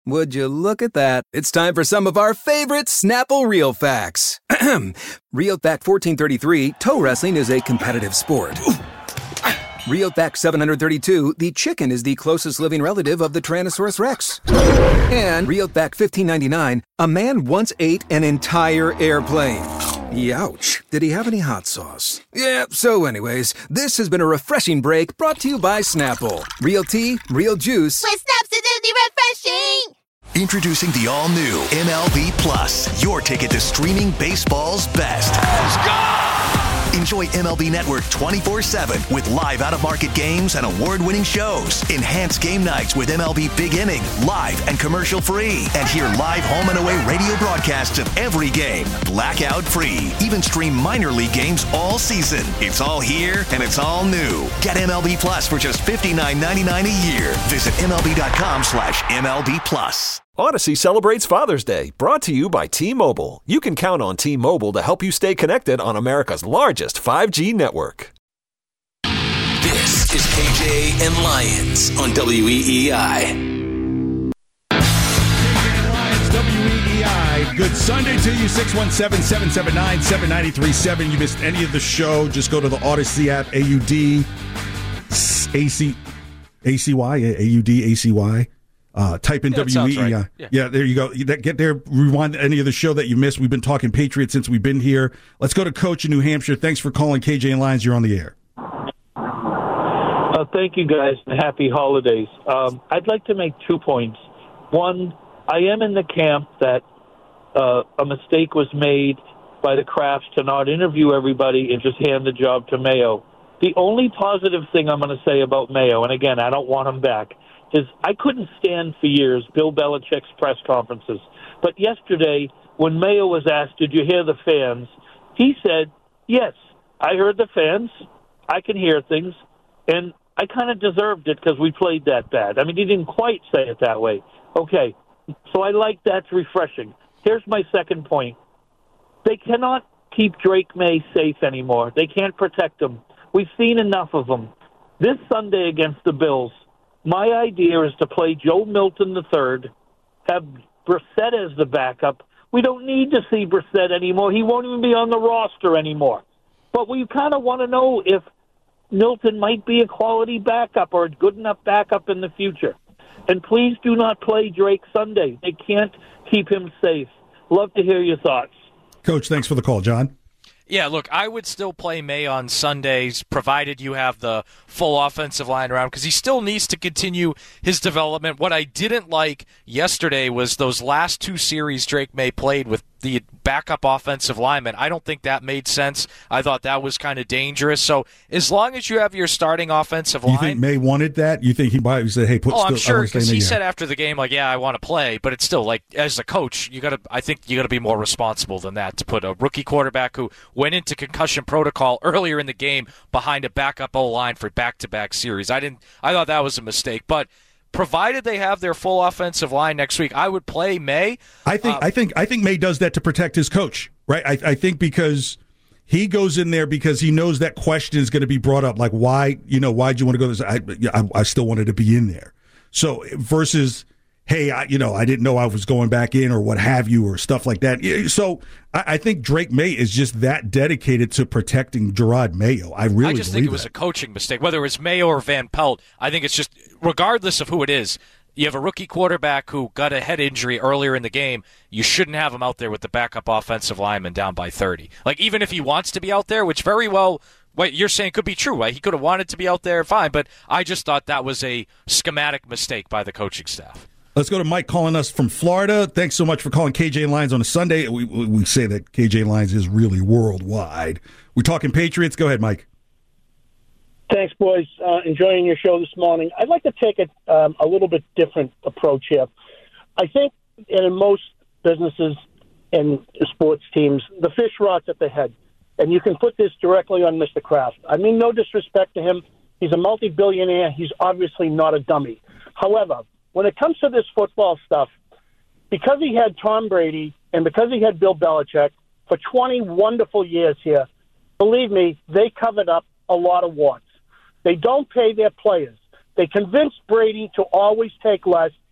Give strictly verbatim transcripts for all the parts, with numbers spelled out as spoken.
Would you look at that? It's time for some of our favorite Snapple Real Facts. Real Fact fourteen thirty-three, toe wrestling is a competitive sport. Real Fact seven hundred thirty-two, the chicken is the closest living relative of the Tyrannosaurus Rex. And Real Fact fifteen ninety-nine, a man once ate an entire airplane. Youch. Did he have any hot sauce? Yeah, so anyways, this has been a refreshing break brought to you by Snapple. Real tea, real juice. With Snap's refreshing! Introducing the all-new M L B Plus, your ticket to streaming baseball's best. Let's go! Enjoy M L B Network twenty-four seven with live out-of-market games and award-winning shows. Enhance game nights with M L B Big Inning, live and commercial-free. And hear live home and away radio broadcasts of every game, blackout-free. Even stream minor league games all season. It's all here, and it's all new. Get M L B Plus for just fifty-nine ninety-nine a year. Visit MLB.com slash MLB Plus. Odyssey celebrates Father's Day, brought to you by T-Mobile. You can count on T-Mobile to help you stay connected on America's largest five G network. This is K J and Lyons on W E E I. K J and Lyons, W E E I. Good Sunday to you, six one seven, seven seven nine, seven nine three seven. You missed any of the show, just go to the Odyssey app, A U D, A C, A C Y, A U D, A C Y. Uh, type in yeah, W E E I. Right. Yeah. yeah, there you go. Get there, rewind any of the show that you missed. We've been talking Patriots since we've been here. Let's go to Coach in New Hampshire. Thanks for calling K J and Lyons. You're on the air. Uh, thank you, guys, and happy holidays. Um, I'd like to make two points. One, I am in the camp that uh, a mistake was made by the Crafts to not interview everybody and just hand the job to Mayo. The only positive thing I'm going to say about Mayo, and again, I don't want him back, is I couldn't stand for years Bill Belichick's press conferences. But yesterday, when Mayo was asked, did you hear the fans? He said, yes, I heard the fans. I can hear things. And I kind of deserved it because we played that bad. I mean, he didn't quite say it that way. Okay, so I like that's refreshing. Here's my second point. They cannot keep Drake May safe anymore. They can't protect him. We've seen enough of them. This Sunday against the Bills, my idea is to play Joe Milton the third, have Brissett as the backup. We don't need to see Brissett anymore. He won't even be on the roster anymore. But we kind of want to know if Milton might be a quality backup or a good enough backup in the future. And please do not play Drake Sunday. They can't keep him safe. Love to hear your thoughts. Coach, thanks for the call. John? Yeah, look, I would still play May on Sundays, provided you have the full offensive line around, because he still needs to continue his development. What I didn't like yesterday was those last two series Drake May played with the backup offensive lineman. I don't think that made sense. I thought that was kind of dangerous. So as long as you have your starting offensive line... You think May wanted that? You think he might have said, hey, put Oh, still, I'm sure, because he year. said after the game, like, yeah, I want to play, but it's still, like, as a coach, you got to. I think you got to be more responsible than that, to put a rookie quarterback who went into concussion protocol earlier in the game behind a backup O-line for back-to-back series. I didn't. I thought that was a mistake, but provided they have their full offensive line next week, I would play May. I think. Uh, I think. I think May does that to protect his coach, right? I, I think because he goes in there because he knows that question is going to be brought up, like why, you know, why'd you want to go this? I, I, I still wanted to be in there. So versus, hey, I, you know, I didn't know I was going back in or what have you or stuff like that. So I, I think Drake May is just that dedicated to protecting Gerard Mayo. I really I just think it was that. a coaching mistake, whether it's Mayo or Van Pelt. I think it's just, regardless of who it is, you have a rookie quarterback who got a head injury earlier in the game. You shouldn't have him out there with the backup offensive lineman down by thirty. Like, even if he wants to be out there, which very well, what you're saying could be true, right? He could have wanted to be out there, fine. But I just thought that was a schematic mistake by the coaching staff. Let's go to Mike calling us from Florida. Thanks so much for calling K J and Lyons on a Sunday. We, we say that K J and Lyons is really worldwide. We're talking Patriots. Go ahead, Mike. Thanks, boys. Uh, enjoying your show this morning. I'd like to take a, um, a little bit different approach here. I think in most businesses and sports teams, the fish rots at the head. And you can put this directly on Mister Kraft. I mean, no disrespect to him. He's a multi-billionaire. He's obviously not a dummy. However, when it comes to this football stuff, because he had Tom Brady and because he had Bill Belichick for twenty wonderful years here, believe me, they covered up a lot of warts. They don't pay their players. They convinced Brady to always take less.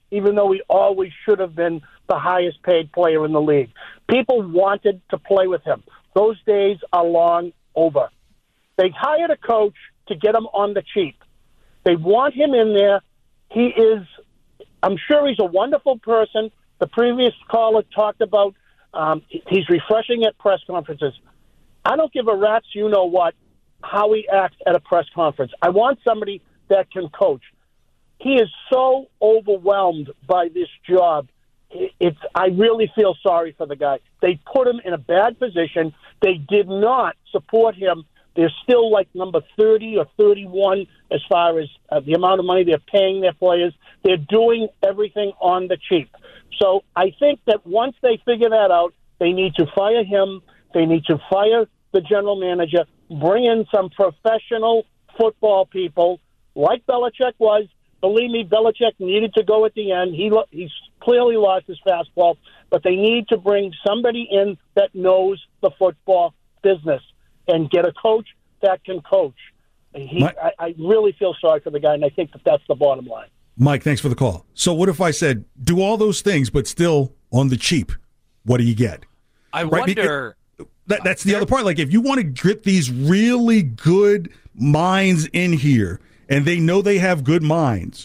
even though he always should have been the highest paid player in the league. People wanted to play with him. Those days are long over. They hired a coach to get him on the cheap. They want him in there. He is, I'm sure he's a wonderful person. The previous caller talked about um, he's refreshing at press conferences. I don't give a rat's you-know-what how he acts at a press conference. I want somebody that can coach. He is so overwhelmed by this job. It's. I really feel sorry for the guy. They put him in a bad position. They did not support him. They're still like number thirty or thirty-one as far as uh, the amount of money they're paying their players. They're doing everything on the cheap. So I think that once they figure that out, they need to fire him. They need to fire the general manager, bring in some professional football people like Belichick was. Believe me, Belichick needed to go at the end. He he's clearly lost his fastball, but they need to bring somebody in that knows the football business and get a coach that can coach. He, My- I, I really feel sorry for the guy, and I think that that's the bottom line. Mike, thanks for the call. So what if I said, do all those things, but still on the cheap? What do you get? I Right, wonder. That, that's the other part. Like, if you want to get these really good minds in here, and they know they have good minds,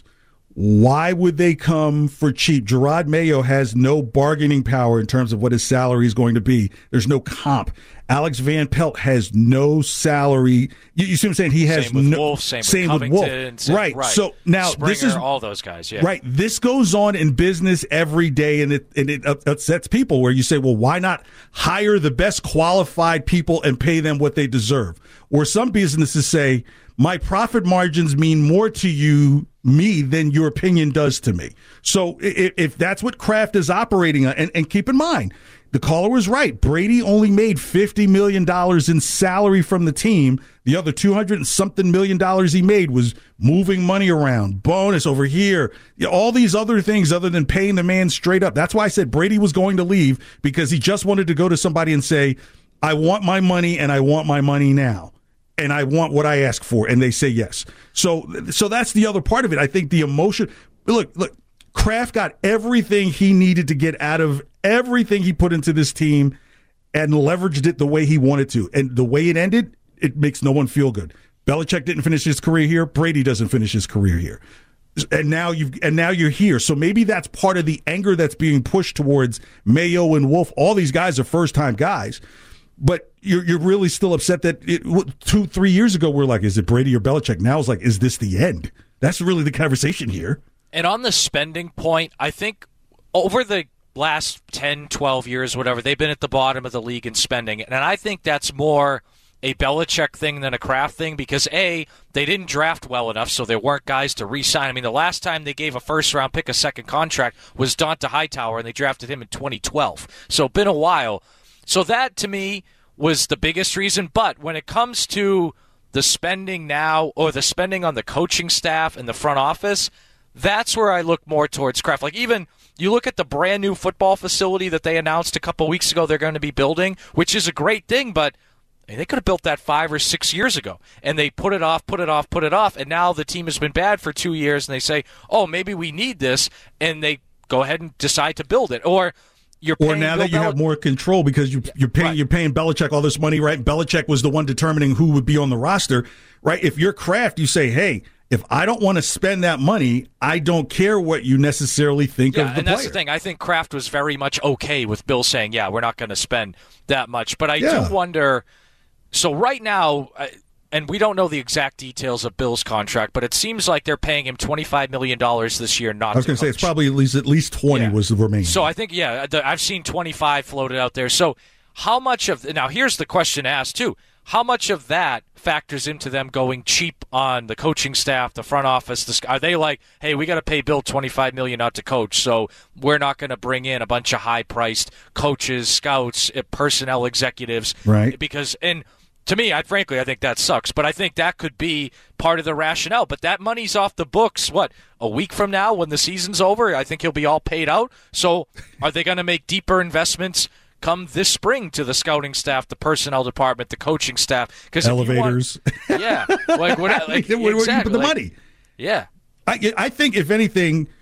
why would they come for cheap? Gerard Mayo has no bargaining power in terms of what his salary is going to be. There's no comp. Alex Van Pelt has no salary. You, you see what I'm saying? He has same with no. Wolf, same, same with with Covington, Wolf. same, right. right. So now Springer, this is all those guys. Yeah. Right. This goes on in business every day, and it and it upsets people. Where you say, well, why not hire the best qualified people and pay them what they deserve? Or some businesses say, my profit margins mean more to you, me, than your opinion does to me. So if, if that's what Kraft is operating on, and, and keep in mind, the caller was right. Brady only made fifty million dollars in salary from the team. The other two hundred and something million dollars he made was moving money around, bonus over here, you know, all these other things other than paying the man straight up. That's why I said Brady was going to leave, because he just wanted to go to somebody and say, I want my money, and I want my money now. And I want what I ask for, and they say yes. So, so that's the other part of it. I think the emotion. Look, look. Kraft got everything he needed to get out of everything he put into this team, and leveraged it the way he wanted to. And the way it ended, it makes no one feel good. Belichick didn't finish his career here. Brady doesn't finish his career here. And now you've and now you're here. So maybe that's part of the anger that's being pushed towards Mayo and Wolf. All these guys are first time guys. But you're you're really still upset that it, two, three years ago we're like, is it Brady or Belichick? Now it's like, is this the end? That's really the conversation here. And on the spending point, I think over the last ten, twelve years, whatever, they've been at the bottom of the league in spending. And I think that's more a Belichick thing than a Kraft thing because, A, they didn't draft well enough, so there weren't guys to re-sign. I mean, the last time they gave a first-round pick a second contract was Donta Hightower, and they drafted him in twenty twelve. So been a while. So that, to me, was the biggest reason. But when it comes to the spending now or the spending on the coaching staff and the front office, that's where I look more towards Kraft. Like even you look at the brand new football facility that they announced a couple weeks ago they're going to be building, which is a great thing, but they could have built that five or six years ago. And they put it off, put it off, put it off, and now the team has been bad for two years, and they say, oh, maybe we need this, and they go ahead and decide to build it. Or you're or now Bill that you Belich- have more control because you, you're paying right. you're paying Belichick all this money, right? Belichick was the one determining who would be on the roster, right? If you're Kraft, you say, hey, if I don't want to spend that money, I don't care what you necessarily think yeah, of the and that's player. the thing. I think Kraft was very much okay with Bill saying, yeah, we're not going to spend that much. But I Yeah. do wonder, so right now, and we don't know the exact details of Bill's contract, but it seems like they're paying him twenty-five million dollars this year not I was to going to say coach. it's probably at least at least twenty Yeah. was the remaining. So I think, yeah, the, I've seen twenty-five floated out there. So how much of – now here's the question asked too. How much of that factors into them going cheap on the coaching staff, the front office? The, are they like, hey, we got to pay Bill twenty-five million dollars not to coach, so we're not going to bring in a bunch of high-priced coaches, scouts, personnel executives? Right. Because – and to me, I frankly, I think that sucks. But I think that could be part of the rationale. But that money's off the books, what, a week from now when the season's over? I think he'll be all paid out. So are they going to make deeper investments come this spring to the scouting staff, the personnel department, the coaching staff? Because elevators. Want, yeah. Like, what, like, where, where do you exactly, put the like, money? Yeah. I, I think, if anything,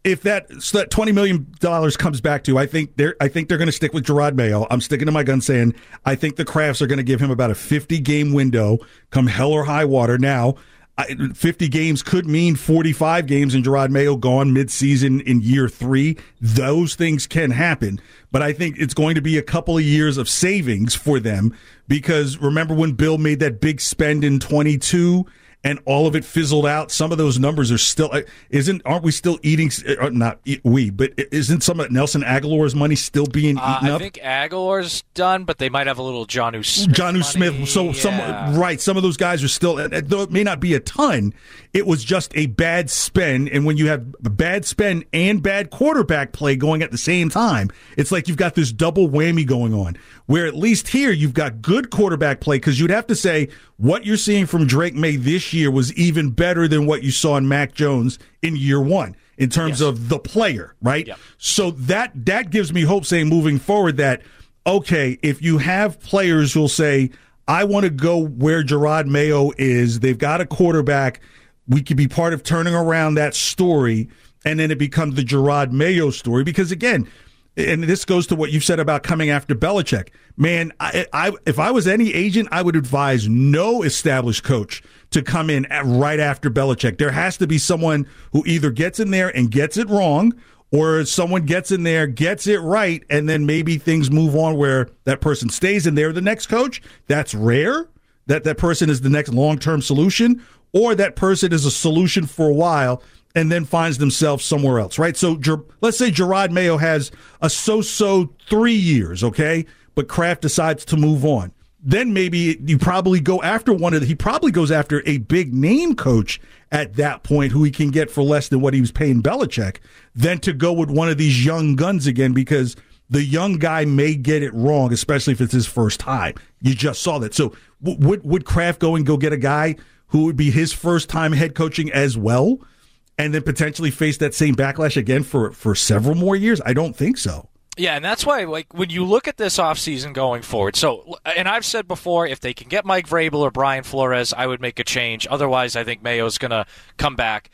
if that so that twenty million dollars comes back to, I think they're I think they're going to stick with Jerod Mayo. I'm sticking to my gun saying I think the Crafts are going to give him about a fifty game window, come hell or high water. Now, fifty games could mean forty-five games and Jerod Mayo gone midseason in year three. Those things can happen, but I think it's going to be a couple of years of savings for them because remember when Bill made that big spend in twenty-two and all of it fizzled out? Some of those numbers are still isn't aren't we still eating? Not we, but isn't some of Nelson Aguilar's money still being eaten uh, I up? think Aguilar's done, but they might have a little Jonnu Smith. Jonnu Smith. So yeah. some right, some of those guys are still. Though it may not be a ton, it was just a bad spend. And when you have a bad spend and bad quarterback play going at the same time, it's like you've got this double whammy going on. Where at least here you've got good quarterback play because you'd have to say what you're seeing from Drake May this year was even better than what you saw in Mac Jones in year one in terms yes. of the player, right? Yep. So that that gives me hope saying moving forward that, okay, if you have players who'll say, I want to go where Jerod Mayo is, they've got a quarterback, we could be part of turning around that story, and then it becomes the Jerod Mayo story because, again, and this goes to what you've said about coming after Belichick. Man, I, I, if I was any agent, I would advise no established coach to come in at, right after Belichick. There has to be someone who either gets in there and gets it wrong, or someone gets in there, gets it right, and then maybe things move on where that person stays in there. The next coach, that's rare, that that person is the next long-term solution, or that person is a solution for a while and then finds themselves somewhere else, right? So Ger- let's say Jerod Mayo has a so-so three years, okay, but Kraft decides to move on. Then maybe you probably go after one of the, he probably goes after a big name coach at that point who he can get for less than what he was paying Belichick, than to go with one of these young guns again because the young guy may get it wrong, especially if it's his first time. You just saw that. So w- would would Kraft go and go get a guy who would be his first time head coaching as well? And then potentially face that same backlash again for, for several more years? I don't think so. Yeah, and that's why, like, when you look at this offseason going forward, so, and I've said before, if they can get Mike Vrabel or Brian Flores, I would make a change. Otherwise, I think Mayo's going to come back.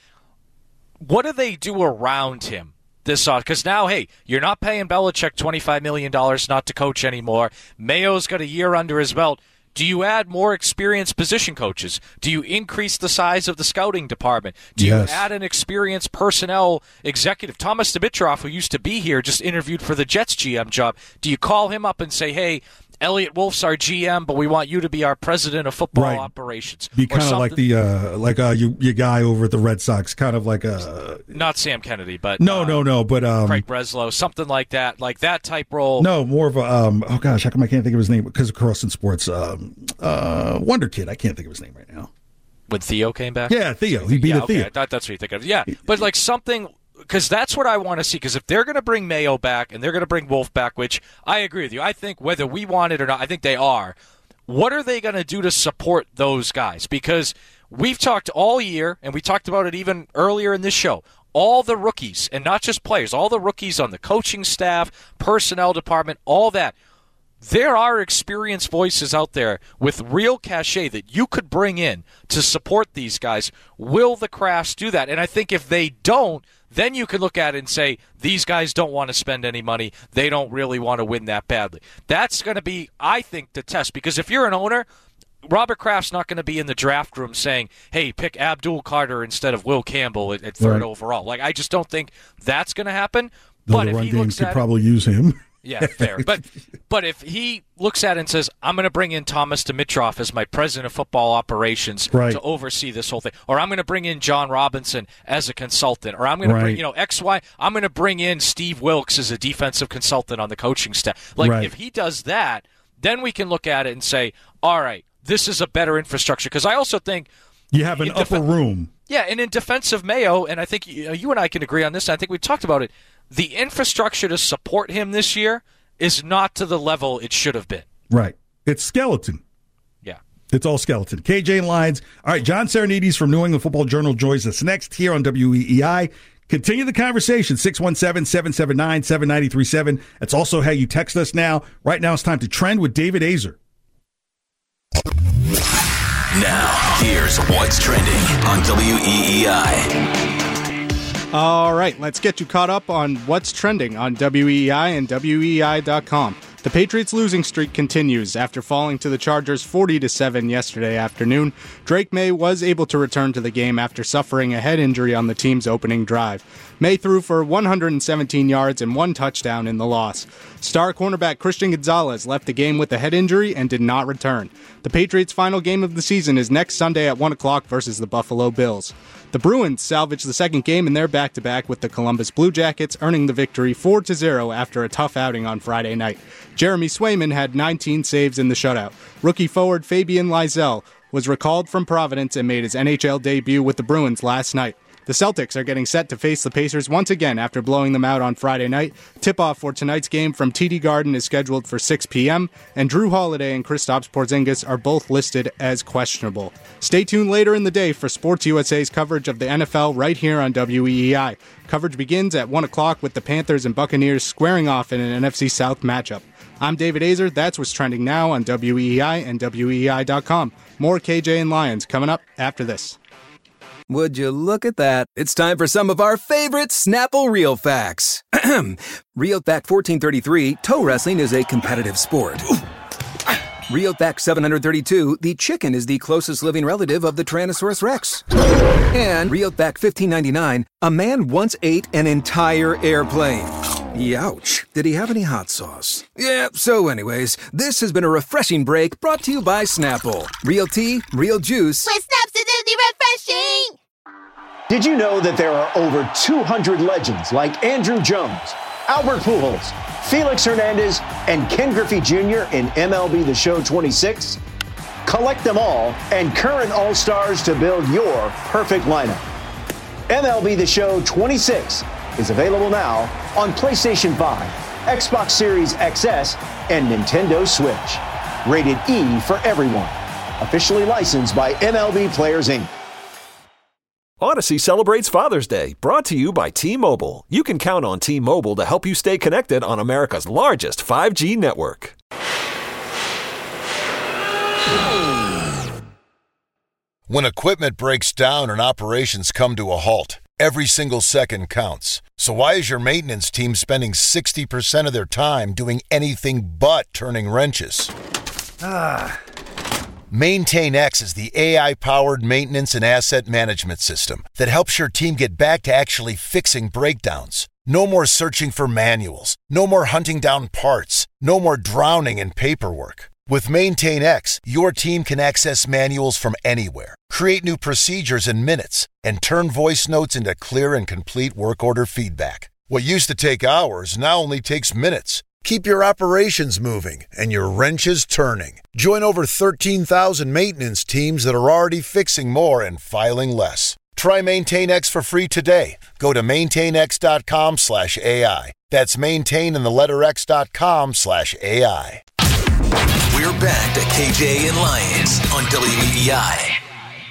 What do they do around him this off? Because now, hey, you're not paying Belichick twenty-five million dollars not to coach anymore. Mayo's got a year under his belt. Do you add more experienced position coaches? Do you increase the size of the scouting department? Do yes. you add an experienced personnel executive? Thomas Dimitroff, who used to be here, just interviewed for the Jets G M job. Do you call him up and say, hey, Elliot Wolf's our G M, but we want you to be our president of football right. operations? Be kind of like the uh, like uh, your, your guy over at the Red Sox, kind of like a not Sam Kennedy, but no, uh, no, no, but um, Craig Breslow, something like that, like that type role. No, more of a um, oh gosh, how come I can't think of his name? Because of Carlson Sports, um, uh, Wonder Kid. I can't think of his name right now. When Theo came back, yeah, Theo. He'd be yeah, the okay, Theo. I thought that's what you think of. Yeah, but like something. Because that's what I want to see. Because if they're going to bring Mayo back and they're going to bring Wolf back, which I agree with you, I think whether we want it or not, I think they are, what are they going to do to support those guys? Because we've talked all year, and we talked about it even earlier in this show, all the rookies, and not just players, all the rookies on the coaching staff, personnel department, all that. There are experienced voices out there with real cachet that you could bring in to support these guys. Will the Crafts do that? And I think if they don't, then you can look at it and say, these guys don't want to spend any money. They don't really want to win that badly. That's going to be, I think, the test. Because if you're an owner, Robert Kraft's not going to be in the draft room saying, hey, pick Abdul Carter instead of Will Campbell at, at third right. overall. Like, I just don't think that's going to happen. Though but the if run he game looks could at probably it, use him. Yeah, fair. But but if he looks at it and says, I'm going to bring in Thomas Dimitroff as my president of football operations right. to oversee this whole thing, or I'm going to bring in John Robinson as a consultant, or I'm going right. to bring, you know, X, Y, I'm going to bring in Steve Wilkes as a defensive consultant on the coaching staff. Like, right. if he does that, then we can look at it and say, all right, this is a better infrastructure. Because I also think you have an upper def- room. Yeah, and in defense of Mayo, and I think you, know, you and I can agree on this, and I think we talked about it, the infrastructure to support him this year is not to the level it should have been. Right. It's skeleton. Yeah. It's all skeleton. K J and Lyons. All right, John Serenides from New England Football Journal joins us next here on W E E I. Continue the conversation, six one seven, seven seven nine, seven nine three seven. That's also how you text us now. Right now it's time to trend with David Azer. Now, here's what's trending on W E E I. All right, let's get you caught up on what's trending on W E I and W E I dot com. The Patriots' losing streak continues after falling to the Chargers forty to seven yesterday afternoon. Drake May was able to return to the game after suffering a head injury on the team's opening drive. May threw for one hundred seventeen yards and one touchdown in the loss. Star cornerback Christian Gonzalez left the game with a head injury and did not return. The Patriots' final game of the season is next Sunday at one o'clock versus the Buffalo Bills. The Bruins salvaged the second game in their back-to-back with the Columbus Blue Jackets, earning the victory four to zero after a tough outing on Friday night. Jeremy Swayman had nineteen saves in the shutout. Rookie forward Fabian Lysell was recalled from Providence and made his N H L debut with the Bruins last night. The Celtics are getting set to face the Pacers once again after blowing them out on Friday night. Tip-off for tonight's game from T D Garden is scheduled for six p.m., and Drew Holiday and Kristaps Porzingis are both listed as questionable. Stay tuned later in the day for Sports U S A's coverage of the N F L right here on W E E I. Coverage begins at one o'clock with the Panthers and Buccaneers squaring off in an N F C South matchup. I'm David Azer. That's what's trending now on W E E I and W E E I dot com. More K J and Lions coming up after this. Would you look at that? It's time for some of our favorite Snapple Real Facts. Real Fact fourteen thirty-three, toe wrestling is a competitive sport. Real Fact seven hundred thirty-two, the chicken is the closest living relative of the Tyrannosaurus Rex. And Real Fact fifteen ninety-nine, a man once ate an entire airplane. Youch. Did he have any hot sauce? Yeah, so anyways, this has been a refreshing break brought to you by Snapple. Real tea, real juice. With Snap's acidity refreshing! Did you know that there are over two hundred legends like Andrew Jones, Albert Pujols, Felix Hernandez, and Ken Griffey Junior in M L B The Show twenty-six? Collect them all and current All-Stars to build your perfect lineup. M L B The Show twenty-six is available now on PlayStation five, Xbox Series X S, and Nintendo Switch. Rated E for everyone. Officially licensed by M L B Players, Incorporated. Odyssey celebrates Father's Day, brought to you by T-Mobile. You can count on T-Mobile to help you stay connected on America's largest five G network. When equipment breaks down and operations come to a halt, every single second counts. So why is your maintenance team spending sixty percent of their time doing anything but turning wrenches? Ah. MaintainX is the A I-powered maintenance and asset management system that helps your team get back to actually fixing breakdowns. No more searching for manuals. No more hunting down parts. No more drowning in paperwork. With MaintainX, your team can access manuals from anywhere, create new procedures in minutes, and turn voice notes into clear and complete work order feedback. What used to take hours now only takes minutes. Keep your operations moving and your wrenches turning. Join over thirteen thousand maintenance teams that are already fixing more and filing less. Try MaintainX for free today. Go to maintainx.com slash AI. That's maintain in the letter x.com slash AI. We're back to K J and Lions on W E E I.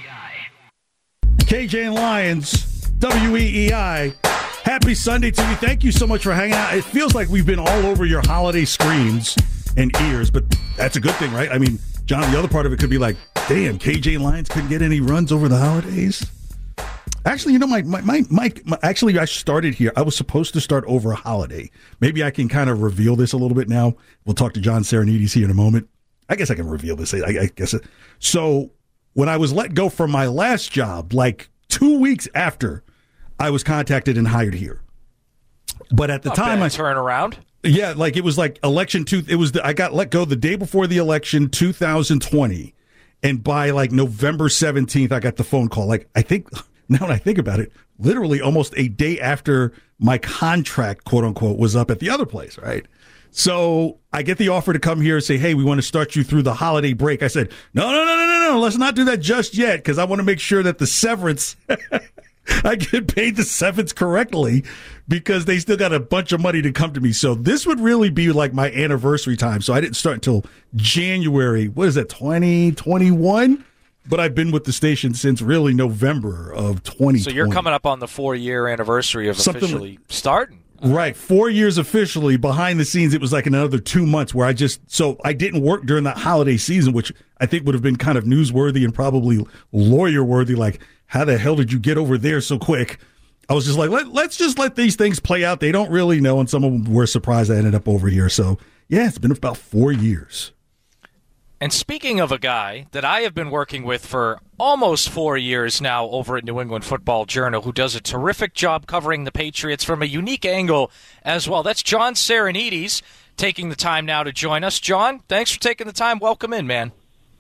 K J and Lions, W E E I. Happy Sunday to you. Thank you so much for hanging out. It feels like we've been all over your holiday screens and ears, but that's a good thing, right? I mean, John, the other part of it could be like, damn, K J and Lions couldn't get any runs over the holidays. Actually, you know, my, my, my, my, my actually, I started here. I was supposed to start over a holiday. Maybe I can kind of reveal this a little bit now. We'll talk to John Serenides here in a moment. I guess I can reveal this. I, I guess. It. So when I was let go from my last job, like two weeks after I was contacted and hired here. But at the Not time, bad I turn around. Yeah, like it was like election two. It was the, I got let go the day before the election, two thousand twenty, and by like November seventeenth, I got the phone call. Like I think now that I think about it, literally almost a day after my contract, quote unquote, was up at the other place, right? So I get the offer to come here and say, hey, we want to start you through the holiday break. I said, no, no, no, no, no, no. Let's not do that just yet because I want to make sure that the severance. I get paid the severance correctly because they still got a bunch of money to come to me. So this would really be like my anniversary time. So I didn't start until January. What is that, twenty twenty-one? But I've been with the station since really November of twenty twenty. So you're coming up on the four-year anniversary of Something officially like, starting. Right. Four years officially. Behind the scenes, it was like another two months where I just, so I didn't work during that holiday season, which I think would have been kind of newsworthy and probably lawyer-worthy. Like, how the hell did you get over there so quick? I was just like, Let, let's just let these things play out. They don't really know, and some of them were surprised I ended up over here. So, yeah, it's been about four years. And speaking of a guy that I have been working with for almost four years now over at New England Football Journal, who does a terrific job covering the Patriots from a unique angle as well, that's John Serenides, taking the time now to join us. John, thanks for taking the time. Welcome in, man.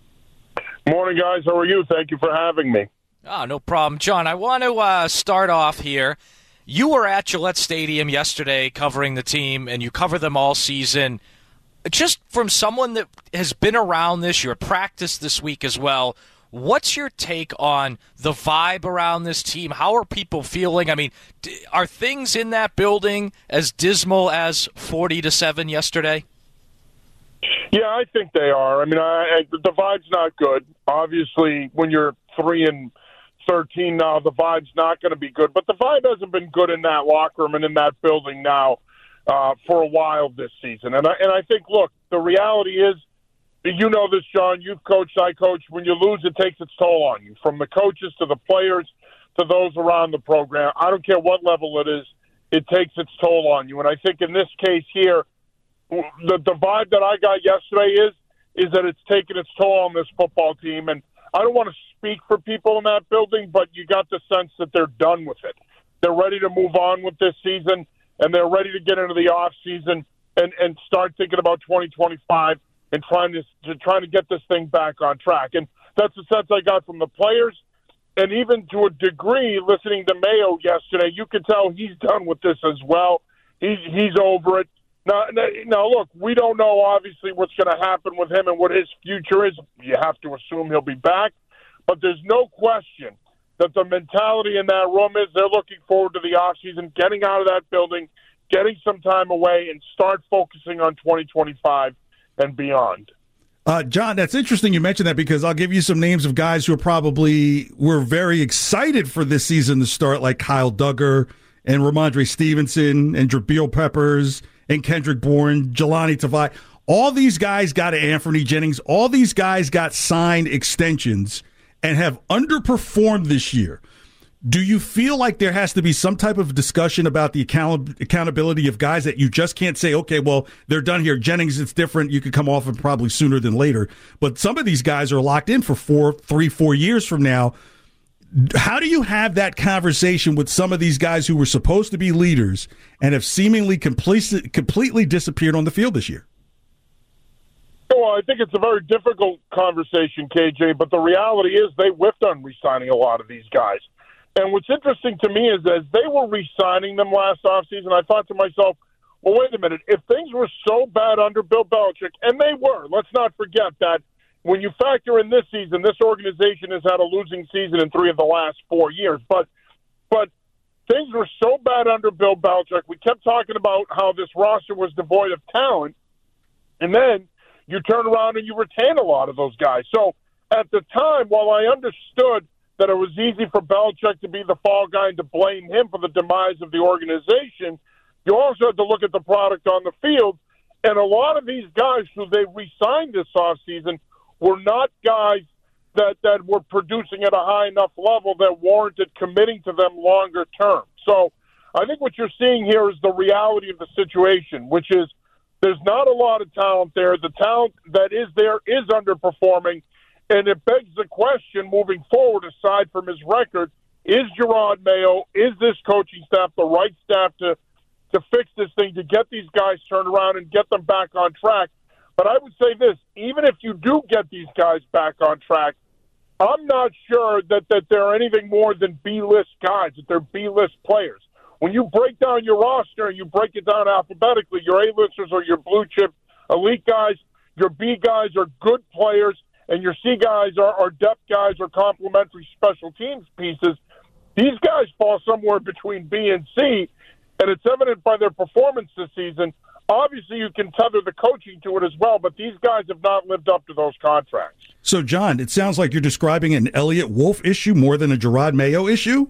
Morning, guys. How are you? Thank you for having me. Oh, no problem. John, I want to uh, start off here. You were at Gillette Stadium yesterday covering the team, and you cover them all season. Just from someone that has been around this, your practice this week as well, what's your take on the vibe around this team? How are people feeling? I mean, are things in that building as dismal as forty to seven yesterday? Yeah, I think they are. I mean, I, I, the vibe's not good. Obviously, when you're three and thirteen now, the vibe's not going to be good. But the vibe hasn't been good in that locker room and in that building now uh, for a while this season. And I, and I think, look, the reality is, you know this, John, you've coached, I coach, when you lose, it takes its toll on you, from the coaches to the players to those around the program. I don't care what level it is, it takes its toll on you. And I think in this case here, the, the vibe that I got yesterday is is that it's taken its toll on this football team. And I don't want to speak for people in that building, but you got the sense that they're done with it. They're ready to move on with this season, and they're ready to get into the off season and, and start thinking about twenty twenty-five and trying to, to trying to get this thing back on track. And that's the sense I got from the players. And even to a degree, listening to Mayo yesterday, you could tell he's done with this as well. He's he's over it. Now, now, look, we don't know, obviously, what's going to happen with him and what his future is. You have to assume he'll be back. But there's no question that the mentality in that room is they're looking forward to the offseason, getting out of that building, getting some time away, and start focusing on twenty twenty-five and beyond. Uh, John, that's interesting you mentioned that, because I'll give you some names of guys who are probably were very excited for this season to start, like Kyle Duggar and Ramondre Stevenson and Jabril Peppers and Kendrick Bourne, Jelani Tavai. All these guys got Anthony Jennings. All these guys got signed extensions and have underperformed this year. Do you feel like there has to be some type of discussion about the account- accountability of guys that you just can't say, okay, well, they're done here. Jennings, it's different. You could come off of probably sooner than later. But some of these guys are locked in for four, three, four years from now. How do you have that conversation with some of these guys who were supposed to be leaders and have seemingly complete, completely disappeared on the field this year? Well, I think it's a very difficult conversation, K J, but the reality is they whiffed on re-signing a lot of these guys. And what's interesting to me is as they were re-signing them last offseason, I thought to myself, well, wait a minute, if things were so bad under Bill Belichick, and they were, let's not forget that when you factor in this season, this organization has had a losing season in three of the last four years. But but things were so bad under Bill Belichick. We kept talking about how this roster was devoid of talent. And then you turn around and you retain a lot of those guys. So at the time, while I understood that it was easy for Belichick to be the fall guy and to blame him for the demise of the organization, you also had to look at the product on the field. And a lot of these guys who they re-signed this offseason were not guys that, that were producing at a high enough level that warranted committing to them longer term. So I think what you're seeing here is the reality of the situation, which is there's not a lot of talent there. The talent that is there is underperforming, and it begs the question moving forward, aside from his record, is Gerard Mayo, is this coaching staff the right staff to, to fix this thing, to get these guys turned around and get them back on track? But I would say this, even if you do get these guys back on track, I'm not sure that, that they're anything more than B-list guys, that they're B-list players. When you break down your roster and you break it down alphabetically, your A-listers are your blue-chip elite guys, your B guys are good players, and your C guys are, are depth guys or complementary special teams pieces. These guys fall somewhere between B and C, and it's evident by their performance this season. Obviously, you can tether the coaching to it as well, but these guys have not lived up to those contracts. So, John, it sounds like you're describing an Elliott Wolf issue more than a Gerard Mayo issue?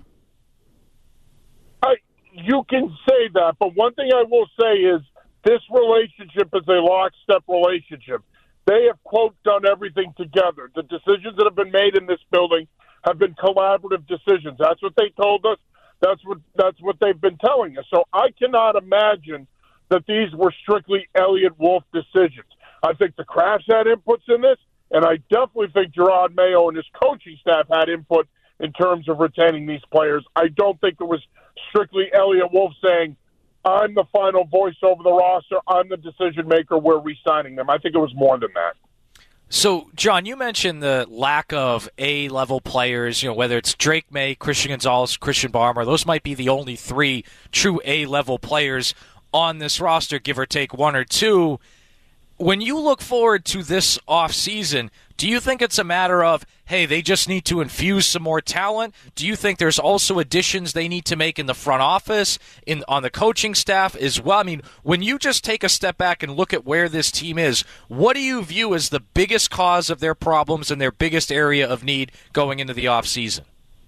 I, you can say that, but one thing I will say is this relationship is a lockstep relationship. They have, quote, done everything together. The decisions that have been made in this building have been collaborative decisions. That's what they told us. That's what that's what they've been telling us. So I cannot imagine that these were strictly Elliott Wolf decisions. I think the Crafts had inputs in this, and I definitely think Gerard Mayo and his coaching staff had input in terms of retaining these players. I don't think it was strictly Elliott Wolf saying, I'm the final voice over the roster, I'm the decision maker, we're re-signing them. I think it was more than that. So, John, you mentioned the lack of A-level players, you know, whether it's Drake May, Christian Gonzalez, Christian Barmore, those might be the only three true A-level players on this roster, give or take one or two. When you look forward to this offseason, do you think it's a matter of, hey, they just need to infuse some more talent? Do you think there's also additions they need to make in the front office, in on the coaching staff as well? I mean, when you just take a step back and look at where this team is, what do you view as the biggest cause of their problems and their biggest area of need going into the offseason?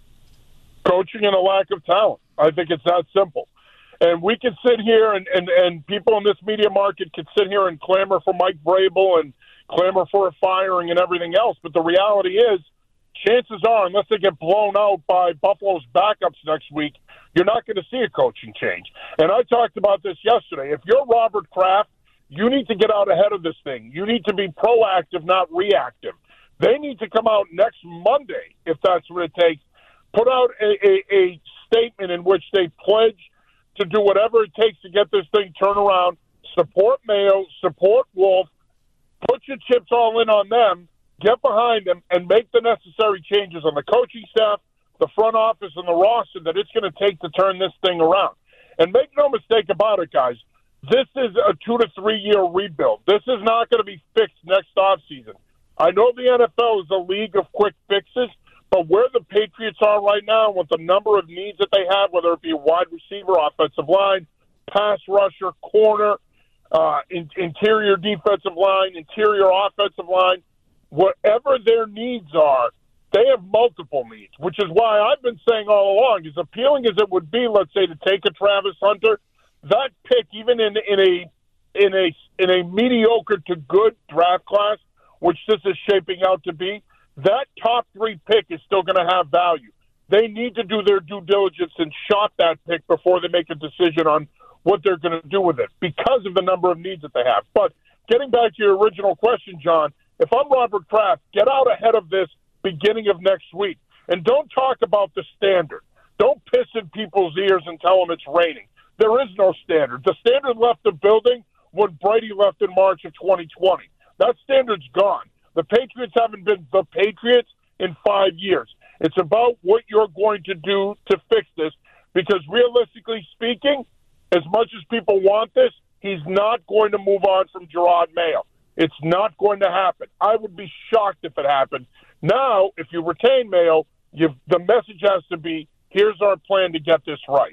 Coaching and a lack of talent. I think it's that simple. And we can sit here, and, and, and people in this media market can sit here and clamor for Mike Vrabel and clamor for a firing and everything else. But the reality is, chances are, unless they get blown out by Buffalo's backups next week, you're not going to see a coaching change. And I talked about this yesterday. If you're Robert Kraft, you need to get out ahead of this thing. You need to be proactive, not reactive. They need to come out next Monday, if that's what it takes, put out a, a, a statement in which they pledge to do whatever it takes to get this thing turned around, support Mayo, support Wolf, put your chips all in on them, get behind them, and make the necessary changes on the coaching staff, the front office, and the roster that it's going to take to turn this thing around. And make no mistake about it, guys, this is a two- to three-year rebuild. This is not going to be fixed next offseason. I know the N F L is a league of quick fixes, but where the Patriots are right now, with the number of needs that they have, whether it be a wide receiver, offensive line, pass rusher, corner, uh, in, interior defensive line, interior offensive line, whatever their needs are, they have multiple needs, which is why I've been saying all along, as appealing as it would be, let's say, to take a Travis Hunter, that pick, even in, in a in a in a mediocre to good draft class, which this is shaping out to be, that top three pick is still going to have value. They need to do their due diligence and shop that pick before they make a decision on what they're going to do with it because of the number of needs that they have. But getting back to your original question, John, if I'm Robert Kraft, get out ahead of this beginning of next week. And don't talk about the standard. Don't piss in people's ears and tell them it's raining. There is no standard. The standard left the building when Brady left in March of twenty twenty. That standard's gone. The Patriots haven't been the Patriots in five years. It's about what you're going to do to fix this, because realistically speaking, as much as people want this, he's not going to move on from Gerard Mayo. It's not going to happen. I would be shocked if it happened. Now, if you retain Mayo, you, the message has to be, here's our plan to get this right.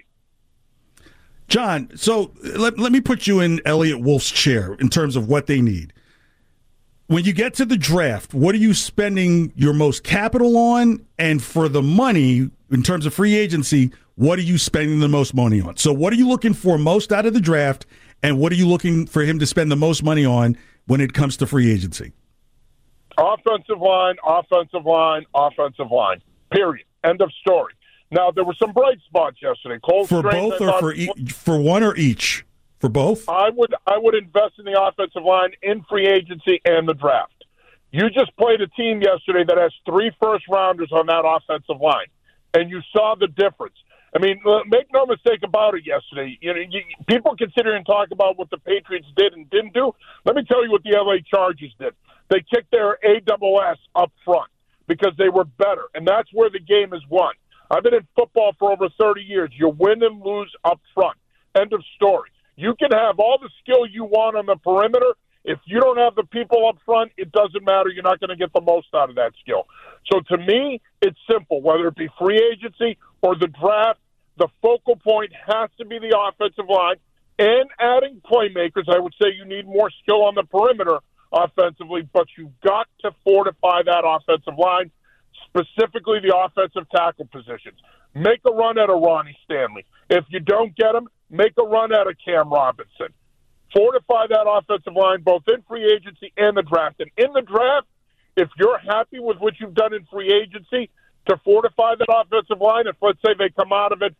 John, so let, let me put you in Elliott Wolf's chair in terms of what they need. When you get to the draft, what are you spending your most capital on? And for the money, in terms of free agency, what are you spending the most money on? So what are you looking for most out of the draft, and what are you looking for him to spend the most money on when it comes to free agency? Offensive line, offensive line, offensive line, period. End of story. Now, there were some bright spots yesterday. Cole for Strange, both or for, e- for one or each? For both? I would I would invest in the offensive line in free agency and the draft. You just played a team yesterday that has three first-rounders on that offensive line, and you saw the difference. I mean, make no mistake about it yesterday. You know, you, people can sit here and talk about what the Patriots did and didn't do. Let me tell you what the L A Chargers did. They kicked their A S S up front because they were better, and that's where the game is won. I've been in football for over thirty years. You win and lose up front. End of story. You can have all the skill you want on the perimeter. If you don't have the people up front, it doesn't matter. You're not going to get the most out of that skill. So to me, it's simple. Whether it be free agency or the draft, the focal point has to be the offensive line. And adding playmakers, I would say you need more skill on the perimeter offensively, but you've got to fortify that offensive line, specifically the offensive tackle positions. Make a run at a Ronnie Stanley. If you don't get him, make a run at a Cam Robinson. Fortify that offensive line both in free agency and the draft. And in the draft, if you're happy with what you've done in free agency to fortify that offensive line, if let's say they come out of it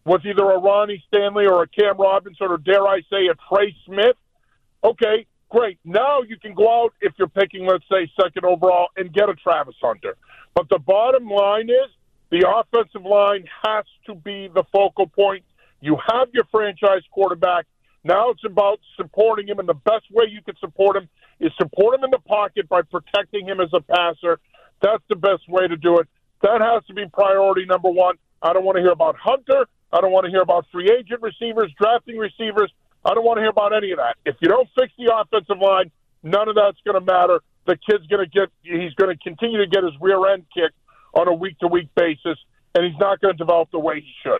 with either a Ronnie Stanley or a Cam Robinson or, dare I say, a Trey Smith, okay, great. Now you can go out, if you're picking, let's say, second overall, and get a Travis Hunter. But the bottom line is the offensive line has to be the focal point. You have your franchise quarterback. Now it's about supporting him, and the best way you can support him is support him in the pocket by protecting him as a passer. That's the best way to do it. That has to be priority number one. I don't want to hear about Hunter. I don't want to hear about free agent receivers, drafting receivers. I don't want to hear about any of that. If you don't fix the offensive line, none of that's going to matter. The kid's going to get, he's going to continue to get his rear end kicked on a week-to-week basis, and he's not going to develop the way he should.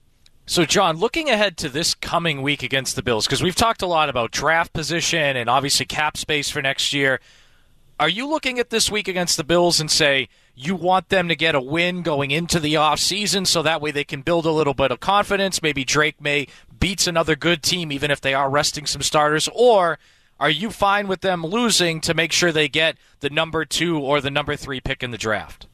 So, John, looking ahead to this coming week against the Bills, because we've talked a lot about draft position and obviously cap space for next year, are you looking at this week against the Bills and say you want them to get a win going into the offseason so that way they can build a little bit of confidence? Maybe Drake May beats another good team even if they are resting some starters, or are you fine with them losing to make sure they get the number two or the number three pick in the draft?